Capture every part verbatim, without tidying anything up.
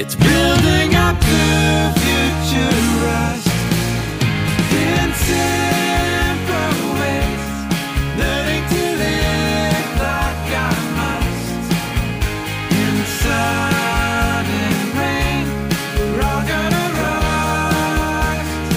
It's building up to future rust in simple ways, learning to live like I must. In the sun and rain, we're all gonna rust.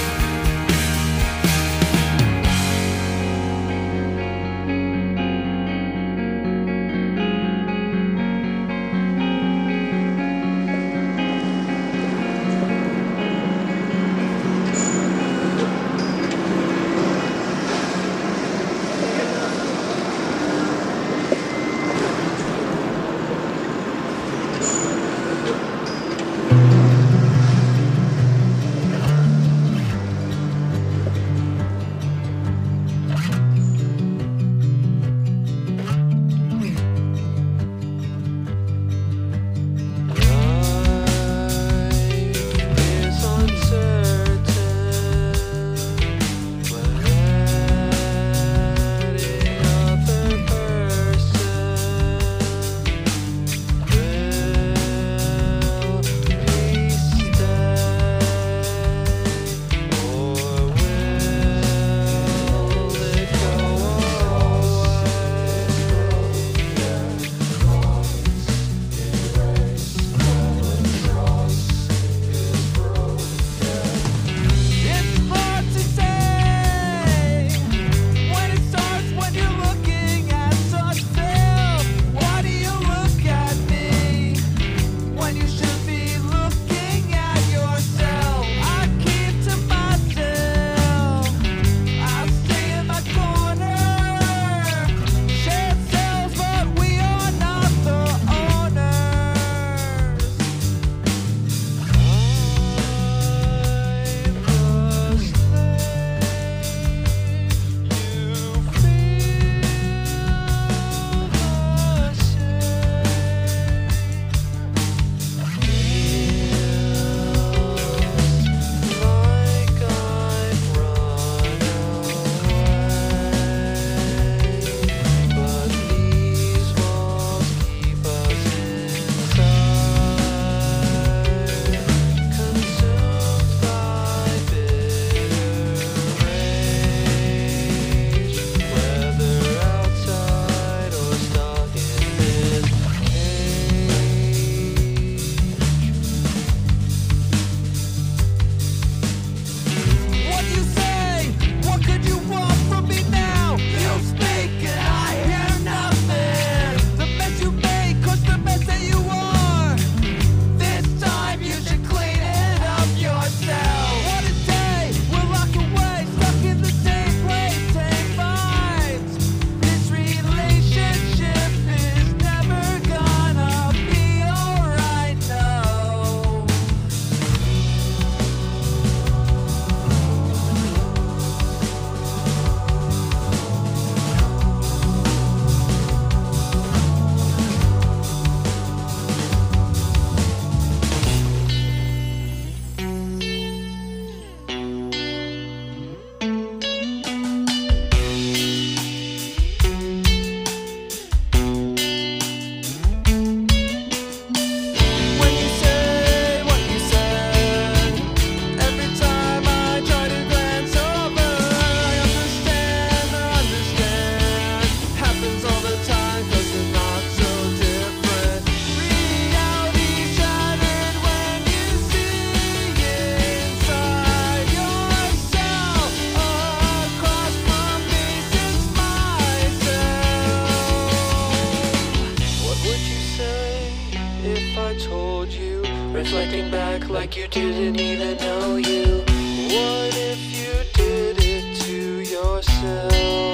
Reflecting back like you didn't even know you. What if you did it to yourself?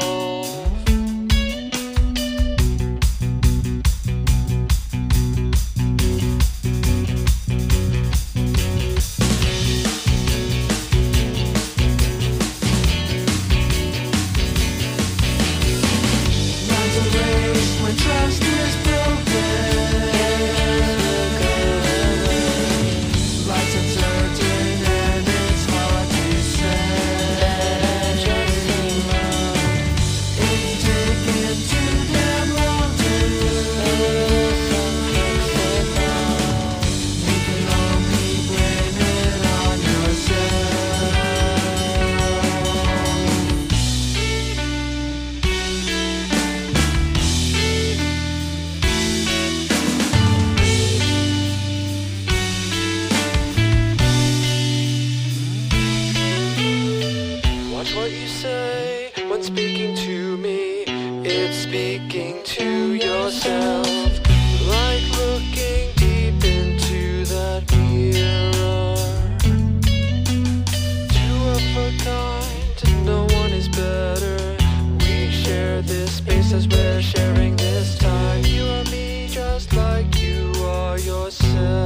Lines of race when trust is broken. Life's uncertain and it's hard to yourself, like looking deep into that mirror. Two of a kind, no one is better. We share this space as we're sharing this time. You and me, just like you are yourself.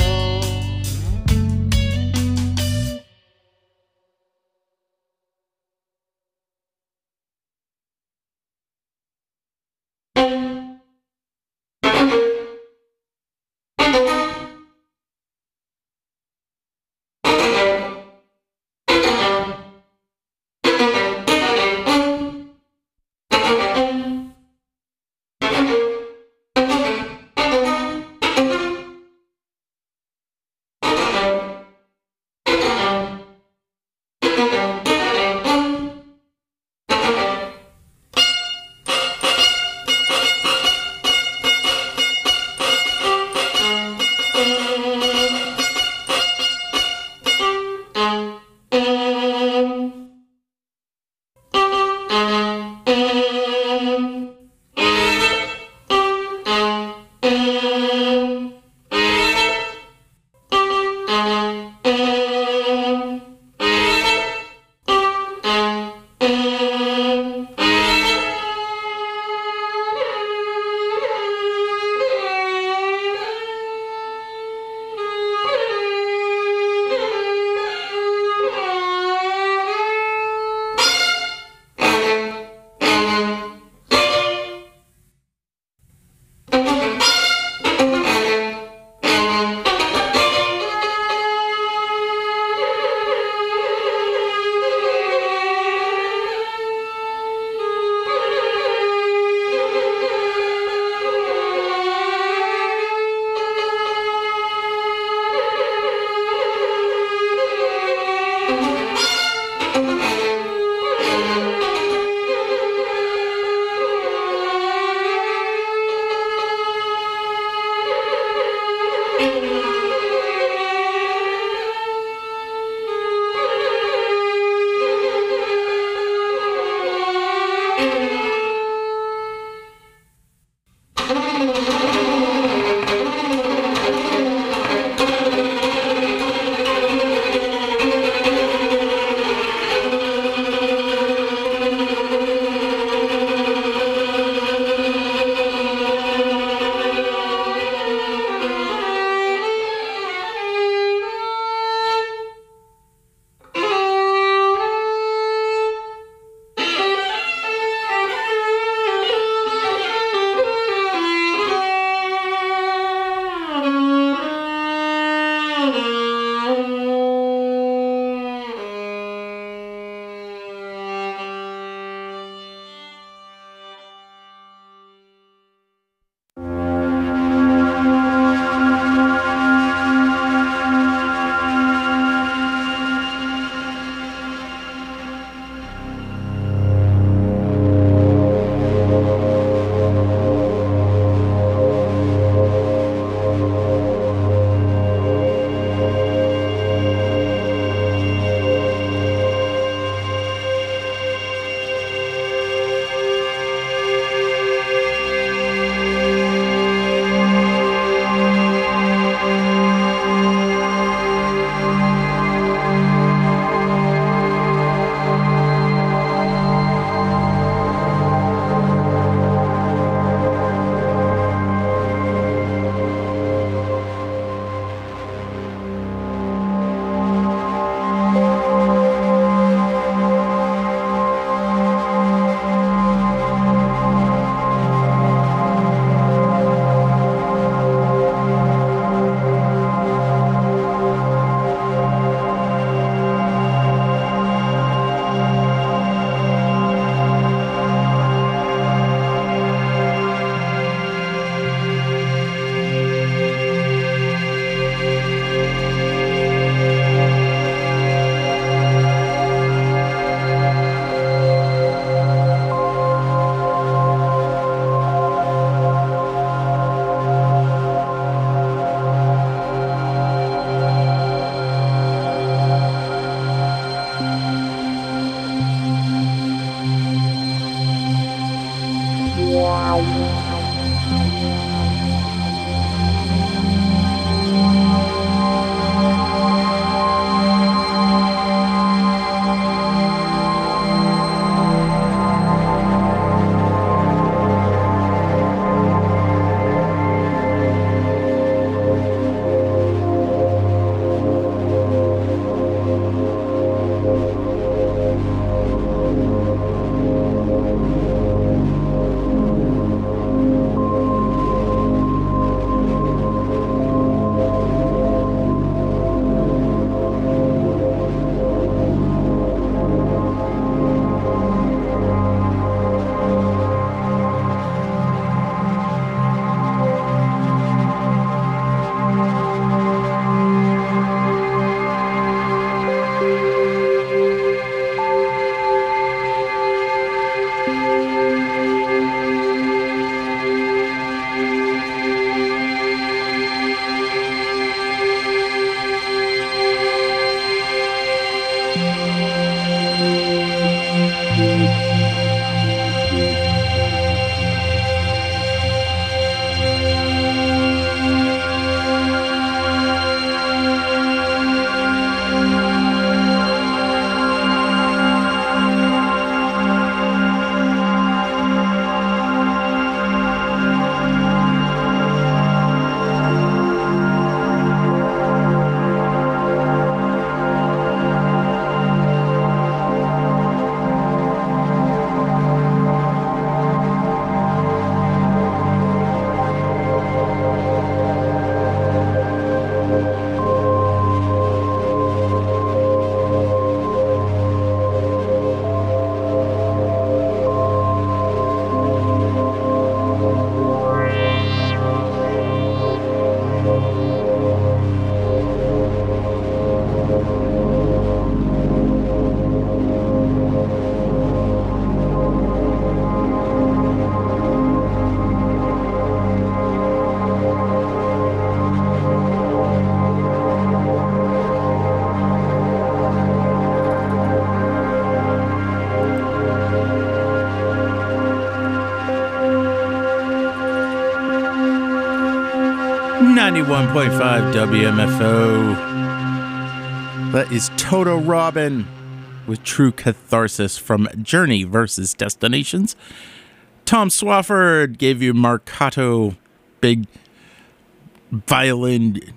ninety-one point five W M F O. That is Toto Robin with True Catharsis from Journey versus Destinations. Tom Swafford gave you Marcato, big violin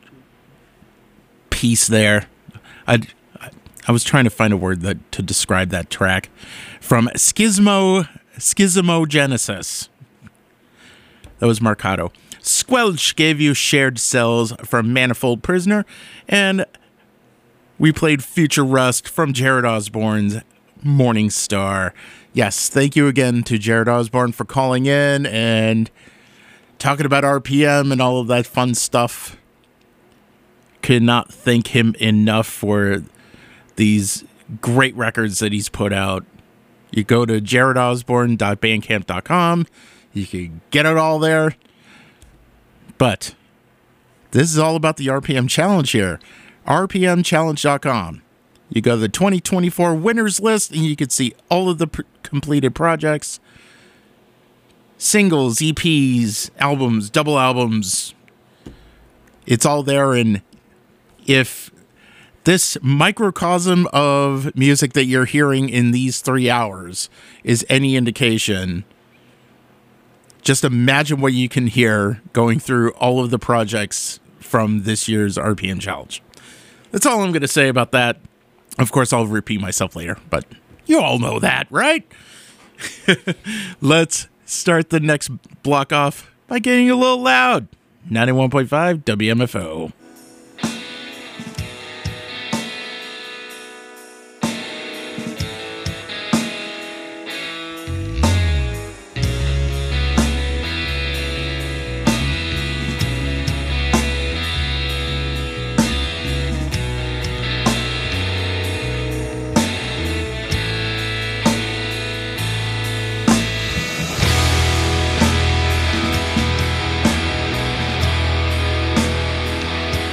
piece there. I I was trying to find a word that to describe that track from Schismo Schismogenesis. That was Marcato. Squelch gave you Shared Cells from Manifold Prisoner, and we played Future Rust from Jared Osborne's Morning Star. Yes, thank you again to Jared Osborne for calling in and talking about R P M and all of that fun stuff. Could not thank him enough for these great records that he's put out. You go to jared osborne dot bandcamp dot com. You can get it all there. But this is all about the R P M Challenge here. R P M challenge dot com. You go to the twenty twenty-four winners list and you can see all of the pr- completed projects. Singles, E Ps, albums, double albums. It's all there. And if this microcosm of music that you're hearing in these three hours is any indication, just imagine what you can hear going through all of the projects from this year's R P M Challenge. That's all I'm going to say about that. Of course, I'll repeat myself later, but you all know that, right? Let's start the next block off by getting a little loud. ninety-one point five W M F O. Thank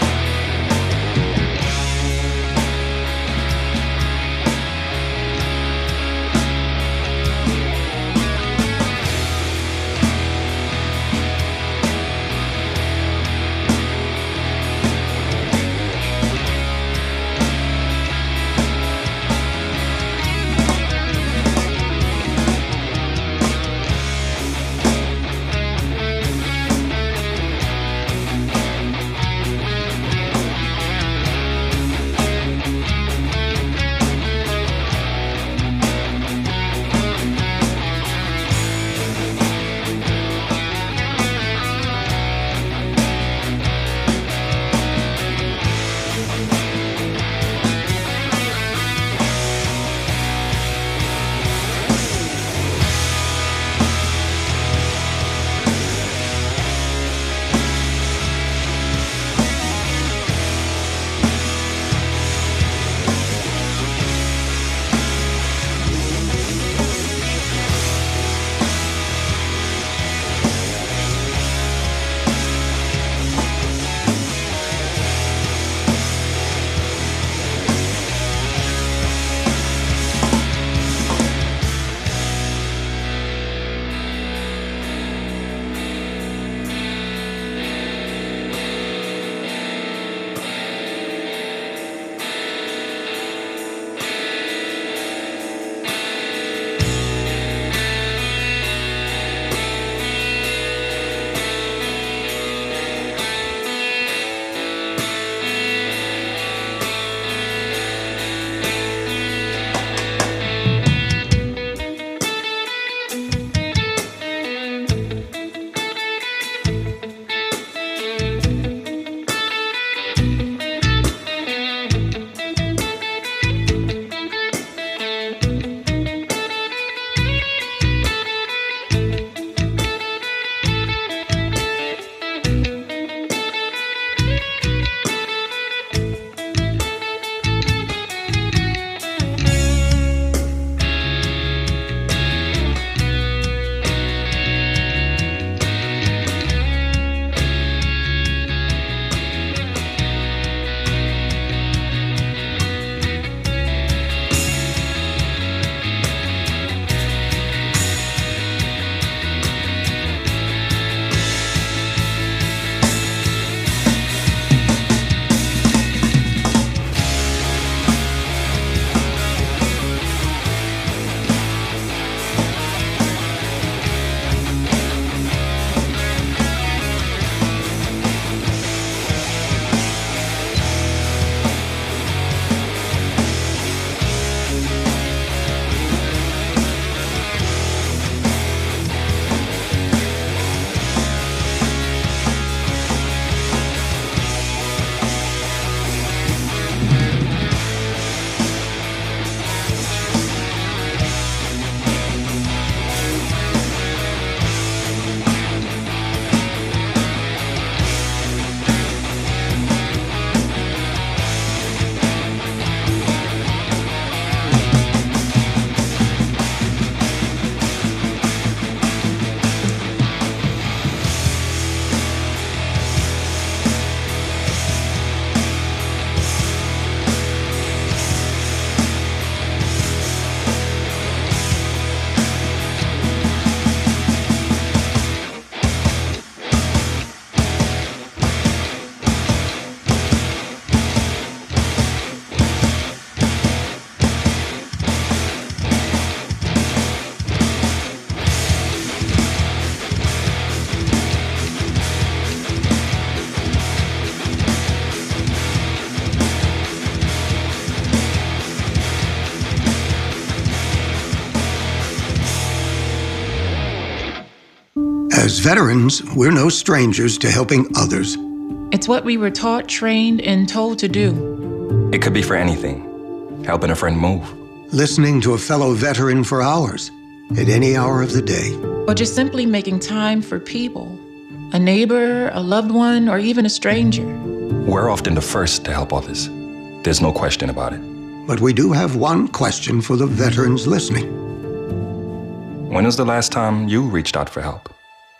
As veterans, we're no strangers to helping others. It's what we were taught, trained, and told to do. It could be for anything. Helping a friend move. Listening to a fellow veteran for hours, at any hour of the day. Or just simply making time for people. A neighbor, a loved one, or even a stranger. We're often the first to help others. There's no question about it. But we do have one question for the veterans listening. When was the last time you reached out for help?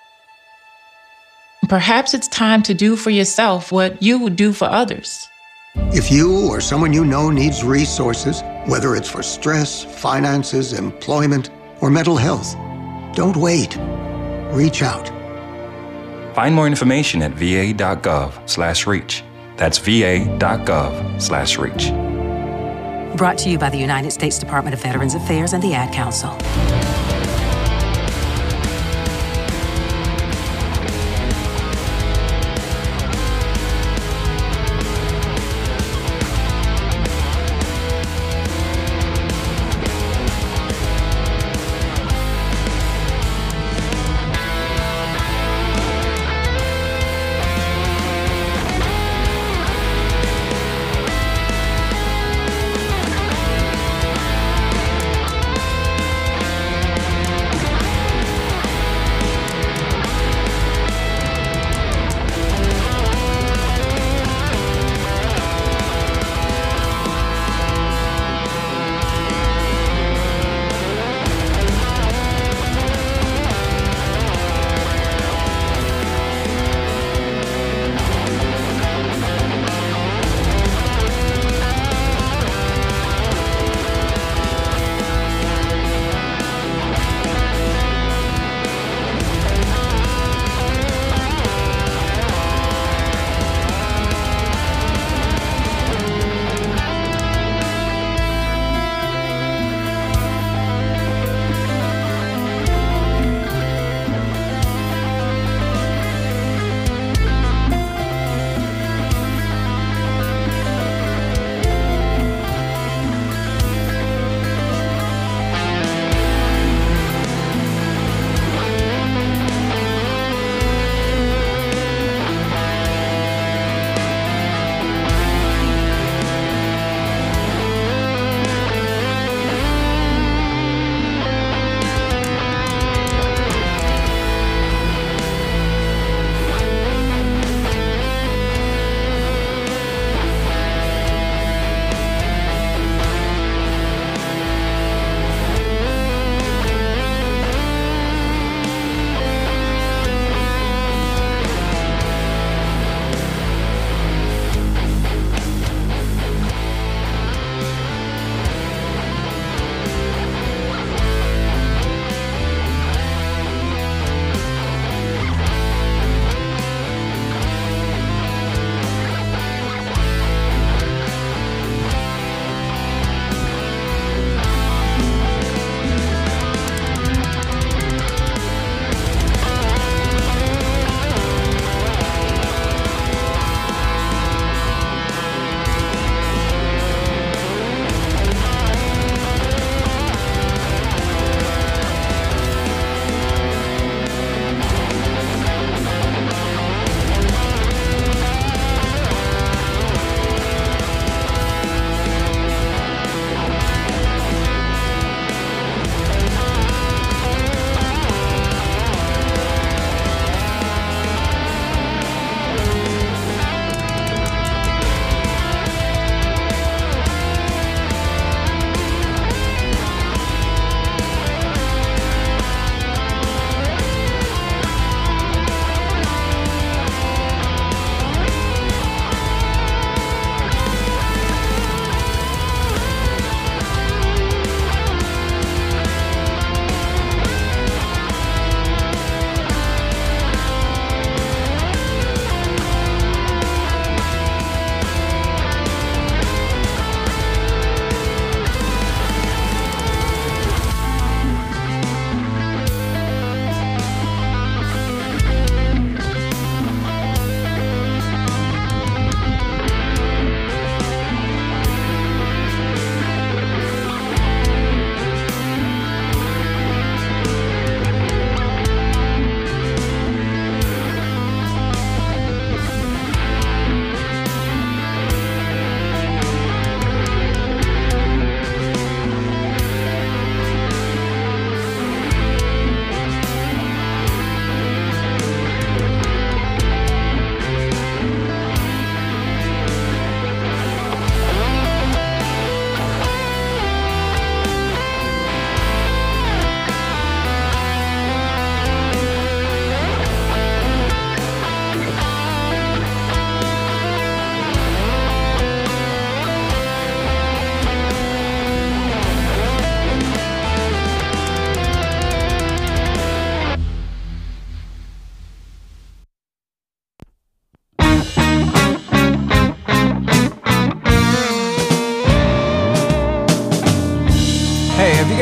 Perhaps it's time to do for yourself what you would do for others. If you or someone you know needs resources, whether it's for stress, finances, employment, or mental health, don't wait. Reach out. Find more information at va.gov slash reach. That's va.gov slash reach. Brought to you by the United States Department of Veterans Affairs and the Ad Council.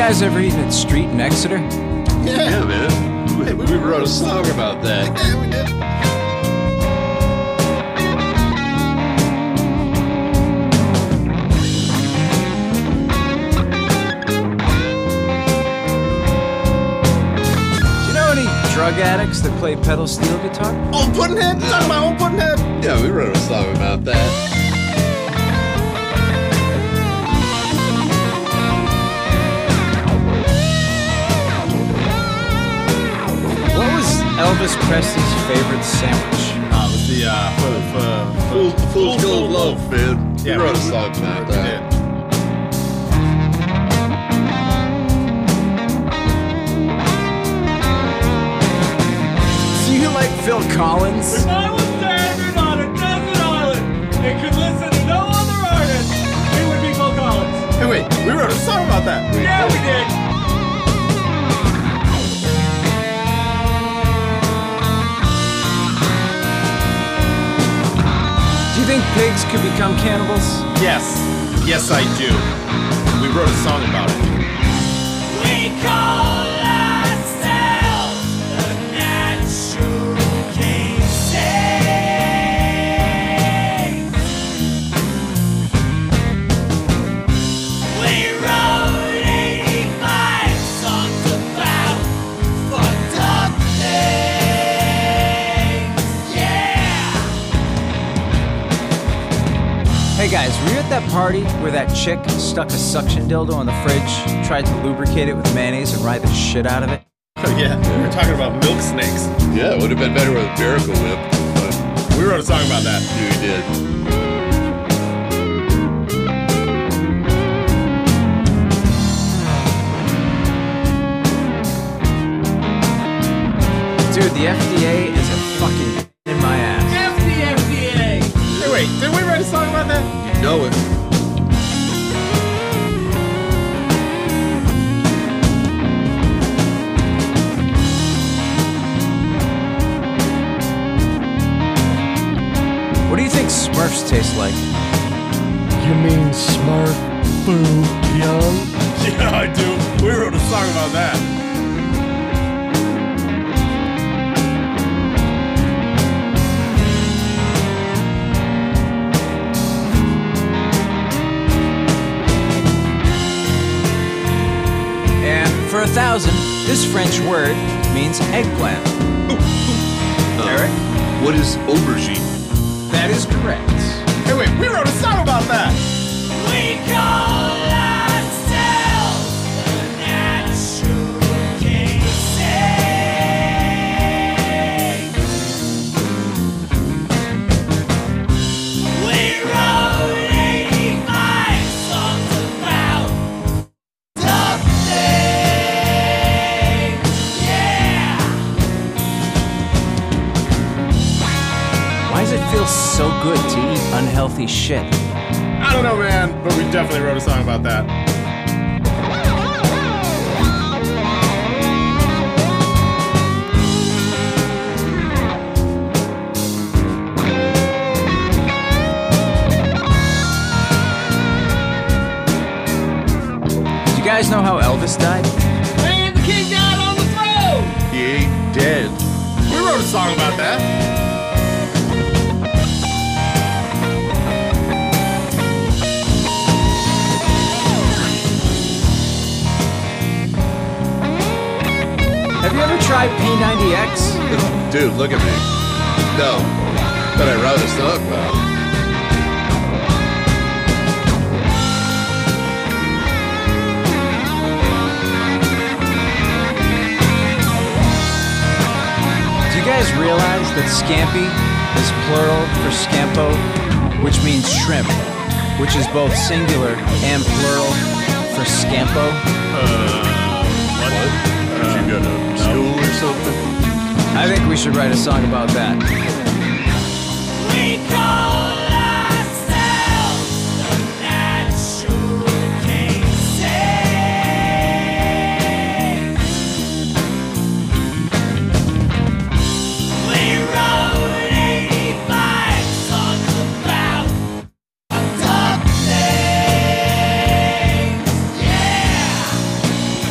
guys ever eaten at Street in Exeter? Yeah, yeah man. Hey, we, we wrote a song about that. Yeah, we did. Drug addicts that play pedal steel guitar? Old Puddinhead? Talking about Old Puddinhead? Yeah, we wrote a song about that. What was Elvis Presley's favorite sandwich? Uh, it was the, uh, for, for, Fool's, Fool's, Fool's Gold Loaf, man. Yeah, we wrote a song about that. Phil Collins. If I was stranded on a desert island and could listen to no other artist, it would be Phil Collins. Hey, wait, we wrote a song about that. Yeah, we did. Do you think pigs could become cannibals? Yes. Yes, I do. We wrote a song about it. We call ourselves the natural. Hey guys, were you at that party where that chick stuck a suction dildo in the fridge, tried to lubricate it with mayonnaise and ride the shit out of it? Oh yeah, we were talking about milk snakes. Yeah, it would have been better with a Miracle Whip, but we wrote a song about that. Yeah, we did. Dude, the F D A is a fucking in my ass. F the F D A! Hey wait, did we write a song about that? You know it. What do you think Smurfs taste like? You mean Smurf Food Young? Yeah, I do. We wrote a song about that. For a thousand, this French word means eggplant. Uh, Eric? What is aubergine? That is correct. Hey wait, we wrote a song about that! We call ourselves the natural cases. We wrote eighty-five songs about duck things, yeah. Why does it feel so good to eat unhealthy shit? I don't know, man, but we definitely wrote a song about that. Do you guys know how Elvis died? And the king died on the throne. He ain't dead. We wrote a song about that. Have you ever tried P ninety X? Dude, look at me. No, but I wrote a song about it. Do you guys realize that scampi is plural for scampo, which means shrimp, which is both singular and plural for scampo? Uh, what? Did you go to school or something? I think we should write a song about that. We call ourselves the natural cases. We wrote eighty-five songs about duck things, yeah.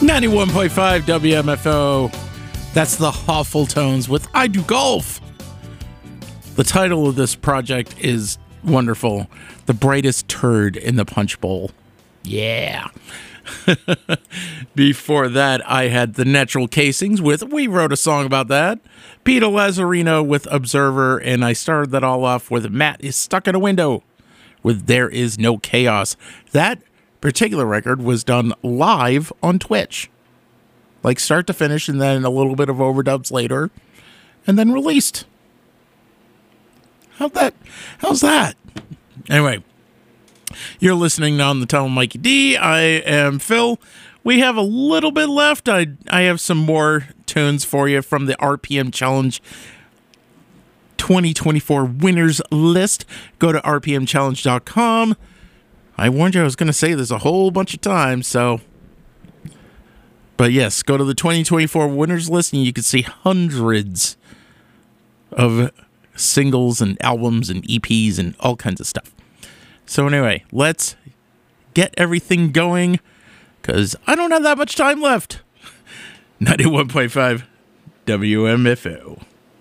ninety-one point five W M F O. That's the Awful Tones with I Do Golf. The title of this project is wonderful. The Brightest Turd in the Punch Bowl. Yeah. Before that, I had The Natural Casings with We Wrote a Song About That. Peter Lazzarino with Observer. And I started that all off with Matt is Stuck in a Window with There Is No Chaos. That particular record was done live on Twitch. Like start to finish, and then a little bit of overdubs later, and then released. How's that? How's that? Anyway, you're listening on the Tell Mikey D. I am Phil. We have a little bit left. I I have some more tunes for you from the R P M Challenge twenty twenty-four winners list. Go to R P M challenge dot com. I warned you I was going to say this a whole bunch of times, so... But yes, go to the twenty twenty-four winners list and you can see hundreds of singles and albums and E Ps and all kinds of stuff. So anyway, let's get everything going because I don't have that much time left. ninety-one point five W M F O.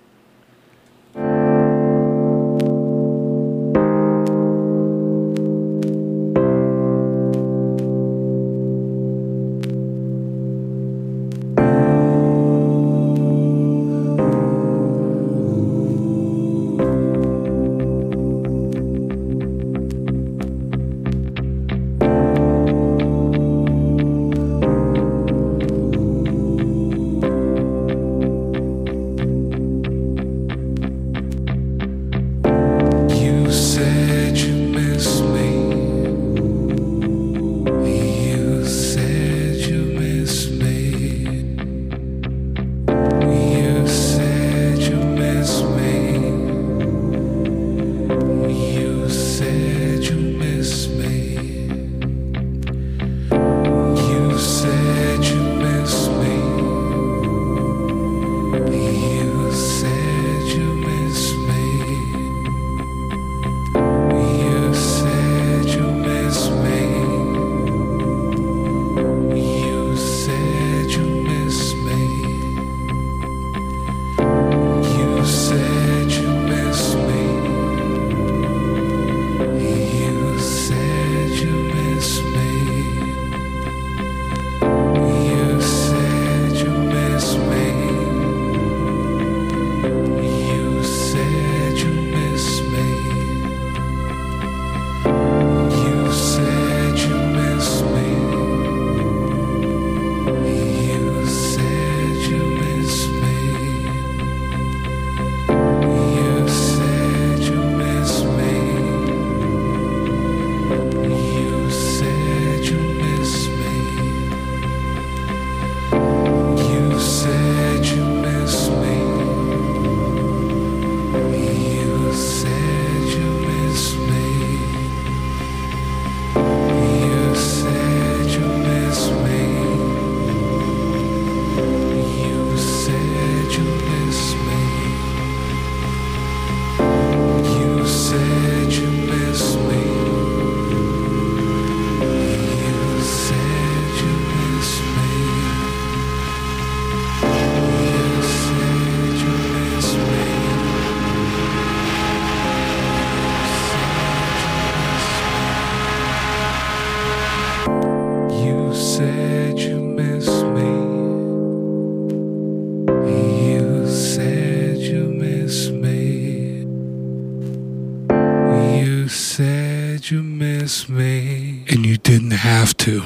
Me. And you didn't have to.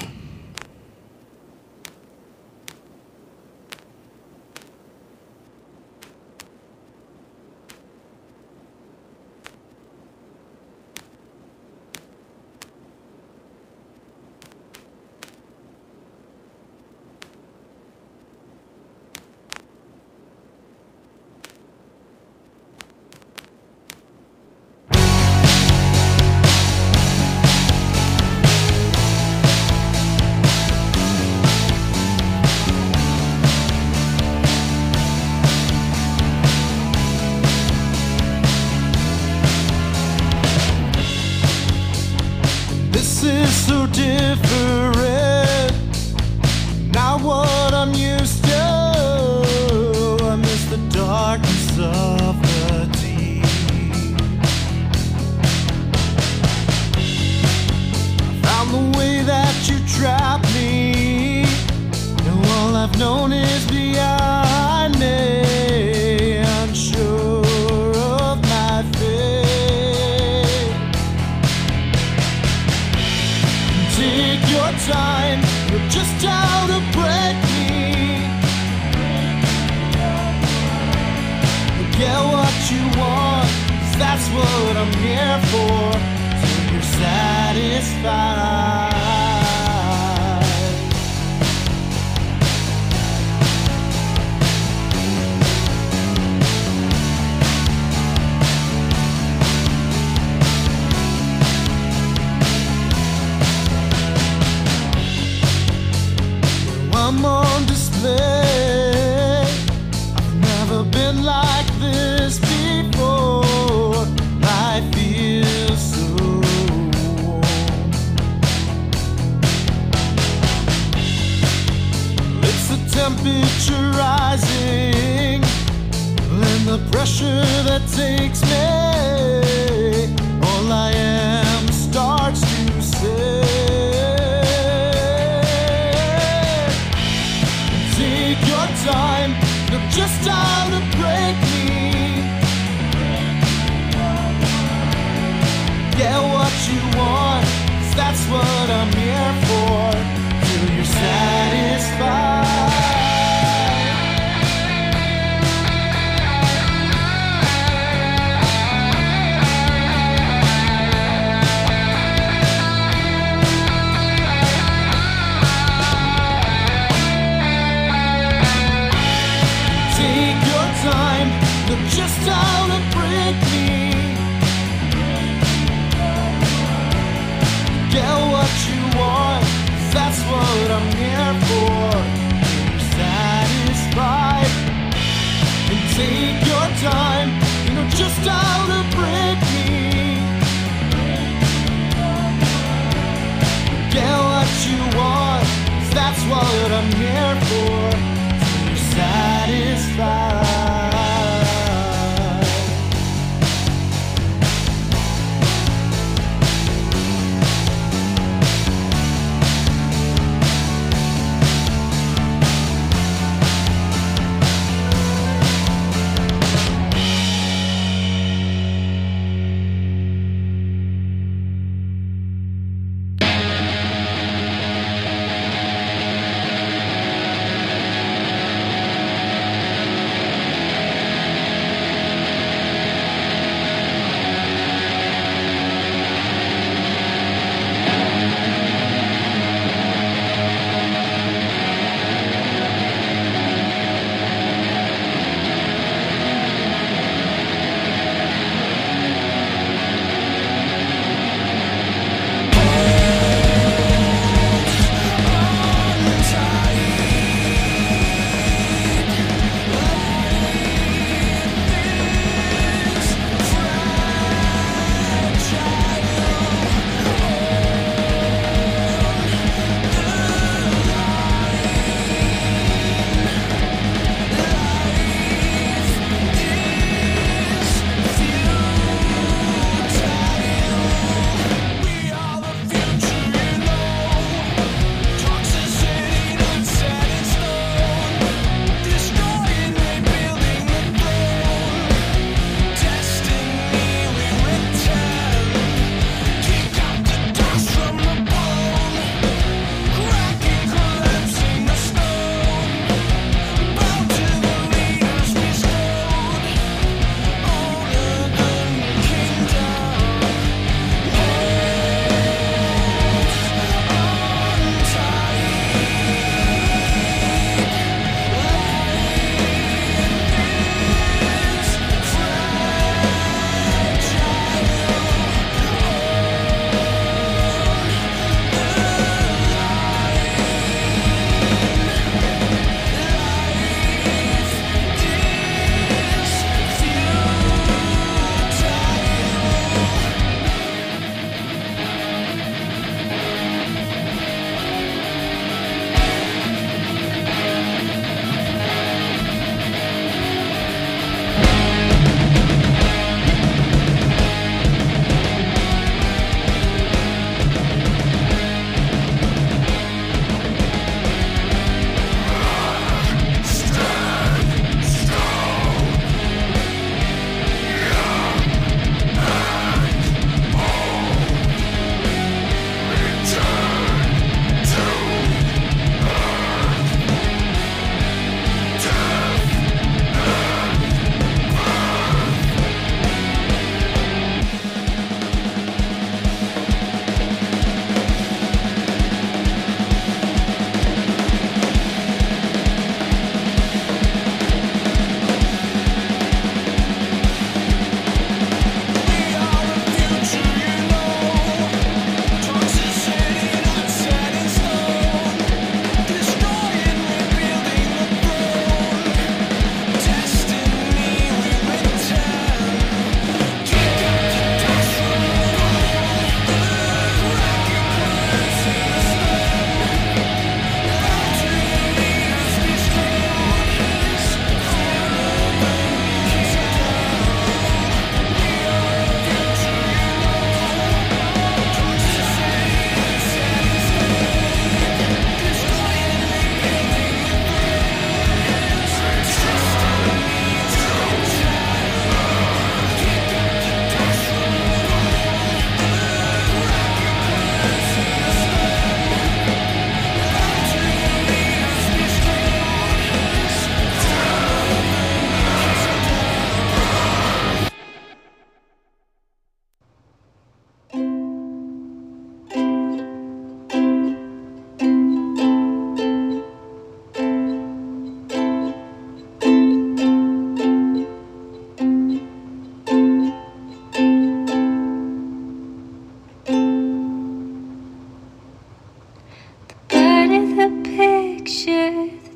I'm here for, till you're satisfied. I'm on display. I've never been like this before. I feel so warm. It's the temperature rising, and the pressure that takes me. All I am starts to say. Time, look just how to break me. Get what you want, 'cause that's what I'm here for, till you're satisfied. Time, look just how to break me. Get what you want, 'cause that's what I'm here for. You're satisfied. And take your time, you know just how to break me. Get what you want, 'cause that's what I'm here for. You're satisfied.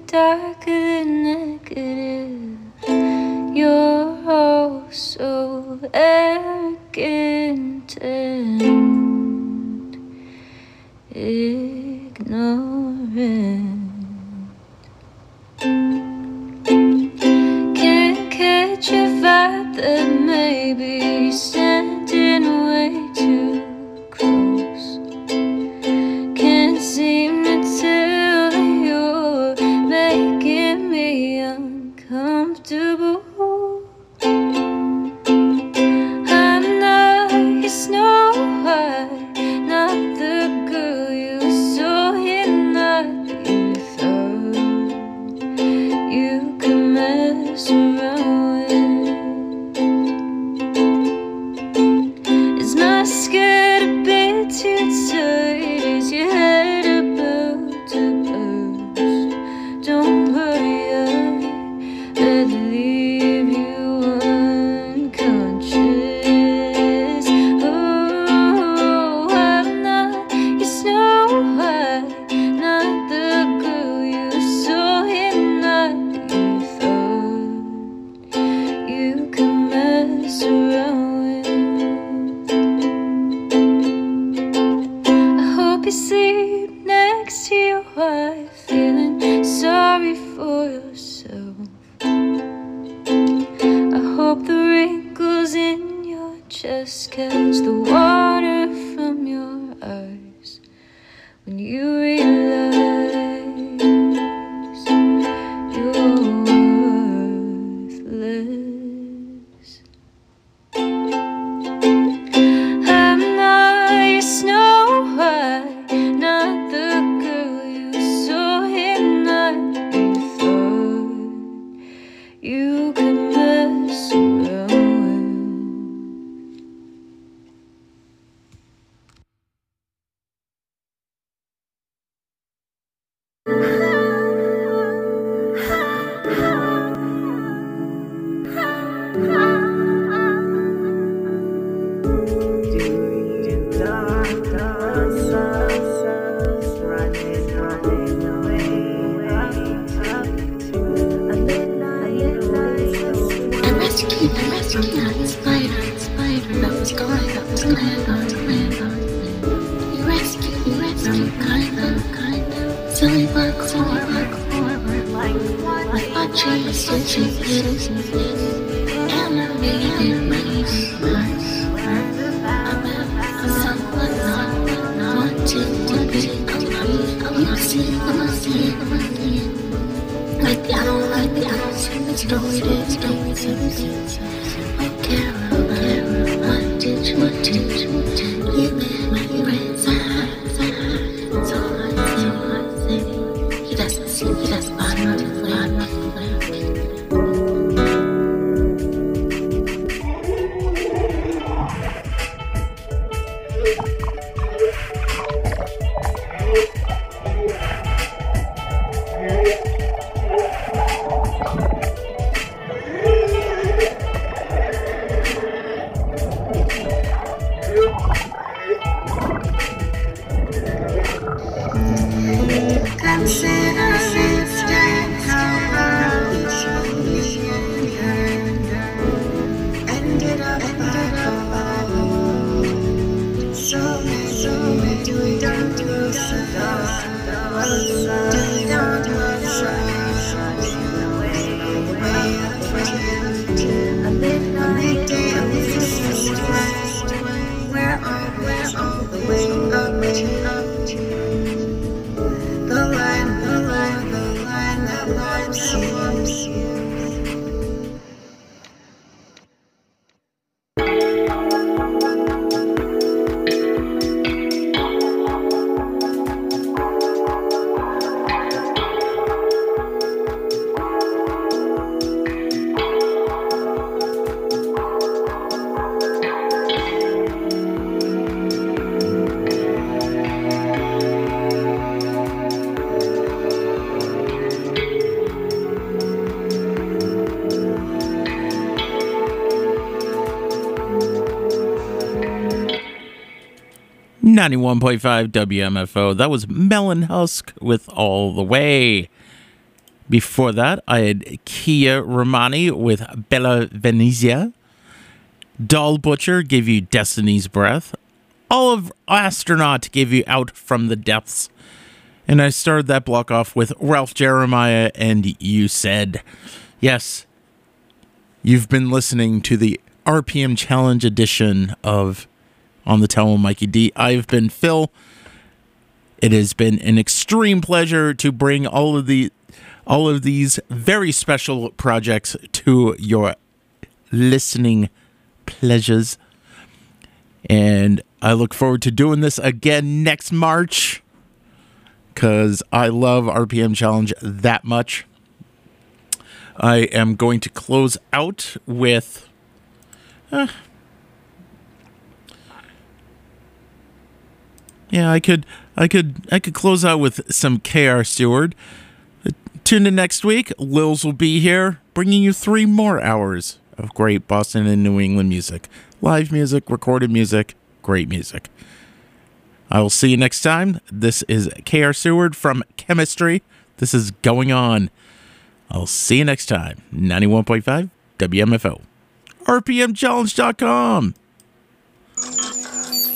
darker than negative. You're oh so arrogant and ignorant. Can't catch a vibe that maybe standing way too close. Can't seem to tell you're making me uncomfortable. I'm not your Snow White, not the girl you saw in that you thought you could mess around with. Is my skirt a bit too tight? Is your head about to burst? Don't worry, I'd leave you unconscious. Oh, I'm not your Snow White, not the girl you saw in that you thought you could mess around with. I hope you sleep next to your wife, feeling sorry for yourself. I hope the wrinkles in your chest catch the water from your eyes when you realize you're worthless. I'm not your Snow White, not the girl you saw in that you thought you could mess around with. I rescued, I rescued that spider, spider that was gone, that was glad, that was glad, that was glad. You rescued, you rescued, kind of, kind of. Silly bug, silly bug, forward, like, I thought you were such a good, animated race. Someone not wanted to be alive. You see, you see, you see. Like the, I don't like the, I don't see the story, the story, the story. Oh, Carol, Carol, what did you, what did you, what did you make my brain sad, sad? That's all I say, all I say. He doesn't see, he doesn't buy my flare, my flare. ninety-one point five W M F O. That was Melon Husk with All the Way. Before that, I had Kia Romani with Bella Venezia. Doll Butcher gave you Destiny's Breath. Olive Astronaut gave you Out from the Depths. And I started that block off with Ralph Jeremiah and You Said. Yes, you've been listening to the R P M Challenge edition of On the Towel Mikey D. I've been Phil. It has been an extreme pleasure to bring all of the all of these very special projects to your listening pleasures. And I look forward to doing this again next March, because I love R P M Challenge that much. I am going to close out with... Uh, yeah, I could, I could, I could close out with some K R. Stewart. Tune in next week. Lils will be here, bringing you three more hours of great Boston and New England music. Live music, recorded music, great music. I will see you next time. This is K R. Seward from Chemistry. This is Going On. I'll see you next time. ninety-one point five W M F O. R P M challenge dot com.